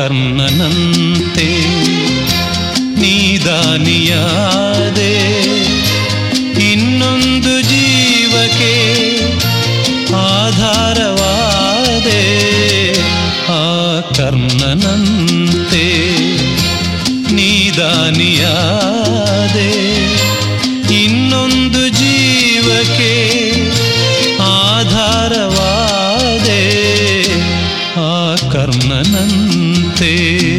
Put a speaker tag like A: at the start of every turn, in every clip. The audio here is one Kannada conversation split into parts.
A: ಕರ್ಣನಂತೆ ನೀದಾನಿಯಾದೆ, ಇನ್ನೊಂದು ಜೀವಕ್ಕೆ ಆಧಾರವಾದೆ. ಆ ಕರ್ಣನಂತೆ ನೀದಾನಿಯಾದೆ, ಇನ್ನೊಂದು ಜೀವಕ್ಕೆ ಆಧಾರವಾದೆ. ಆ ಕರ್ಣನಂತೆ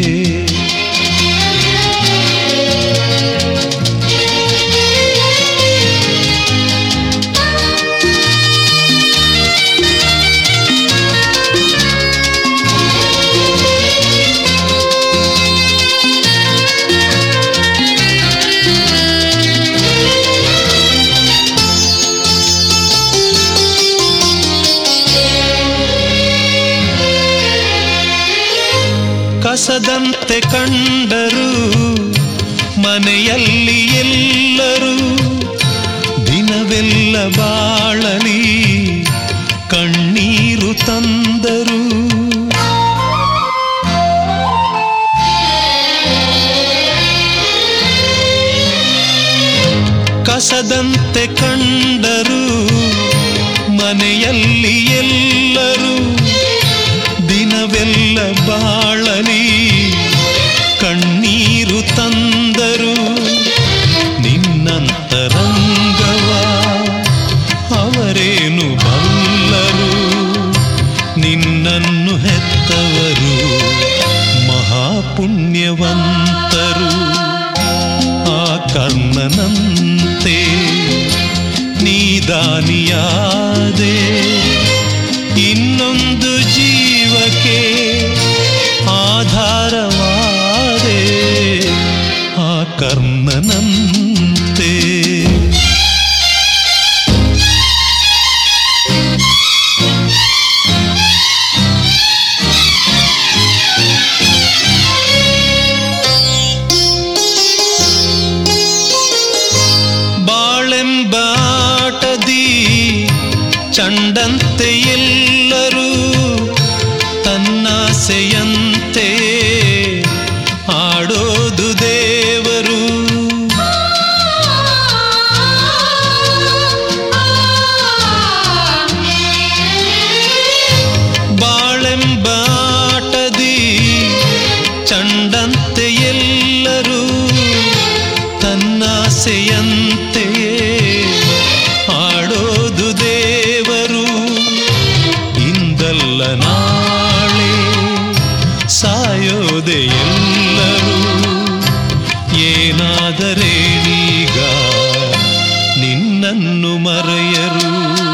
A: ಕಸದಂತೆ ಕಂಡರು ಮನೆಯಲ್ಲಿ ಎಲ್ಲರೂ, ದಿನವೆಲ್ಲ ಬಾಳಲಿ ಕಣ್ಣೀರು ತಂದರು. ಕಸದಂತೆ ಕಂಡರು ಮನೆಯಲ್ಲಿ ಎಲ್ಲರೂ, ದಿನವೆಲ್ಲ ಬಾಳಲಿ ಕಣ್ಣೀರು ತಂದರು. ನಿನ್ನಂತರಂಗವ ಅವರೇನು ಬಲ್ಲರು, ನಿನ್ನನ್ನು ಹೆತ್ತವರು ಮಹಾಪುಣ್ಯವಂತರು. ಆ ಕರ್ಣನಂತೆ ನೀದಾನಿಯಾದೆ, ಇನ್ನೊಂದು ಜೀವಕ್ಕೆ ಆಧಾರವಾದೆ. ಆ ಕರ್ಣನಂತೆ ಬಾಳೆಂಬಾಟದಿ ಚಂಡಂತೆ ಎಲ್ಲರೂ, ತನ್ನಾಸೆಯಂತೆ ಆಡೋದು ದೇವರು. ಬಾಳೆಂಬಾಟದಿ ಚಂಡಂತೆ ಎಲ್ಲರೂ, ತನ್ನಾಸೆಯಂತೆಯೇ ಆಡೋದು ದೇವರು. ಇಂದಲ್ಲ ನಾಳೆ ಸಾಯೋದೆ ಎಲ್ಲರೂ, ಏನಾದರೇನೀಗ ನಿನ್ನನ್ನು ಮರೆಯರು.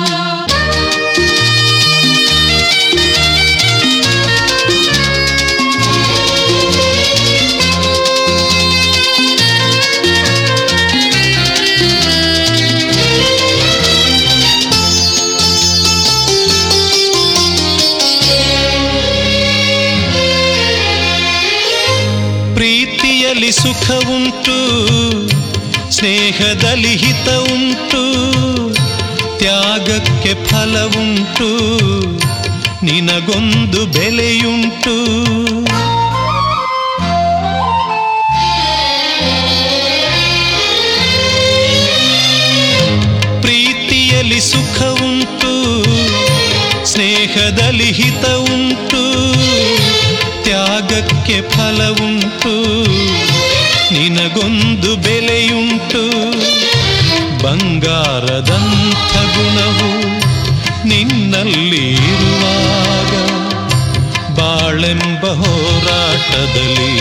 A: ಪ್ರೀತಿಯಲ್ಲಿ ಸುಖ ಉಂಟು, ಸ್ನೇಹದಲ್ಲಿ ಹಿತ ಉಂಟು, ತ್ಯಾಗಕ್ಕೆ ಫಲ ಉಂಟು, ನಿನಗೊಂದು ಬೆಲೆಯುಂಟು. ಪ್ರೀತಿಯಲ್ಲಿ ಸುಖ ಉಂಟು, ಸ್ನೇಹದಲ್ಲಿ ಹಿತ ಉಂಟು, ತ್ಯಾಗಕ್ಕೆ ಫಲ ಉಂಟು, ನಿನಗೊಂದು ಬೆಲೆಯುಂಟು. ಬಂಗಾರದಂಥ ಗುಣವು ನಿನ್ನಲ್ಲಿ ಇರುವಾಗ, ಬಾಳೆಂಬ ಹೋರಾಟದಲ್ಲಿ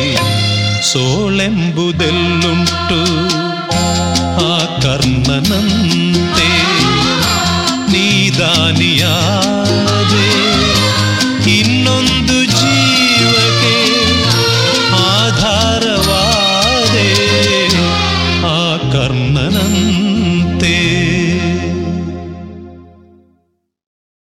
A: ಸೋಳೆಂಬುದೆಲ್ಲುಂಟು. ಆ ಕರ್ಣನಂತೆ ನೀದಾನಿಯಾದೆ, ಇನ್ನೊಂದು ಜೀವಕ್ಕೆ ಆಧಾರವಾದೆ. ಆ ಕರ್ಣನಂತೆ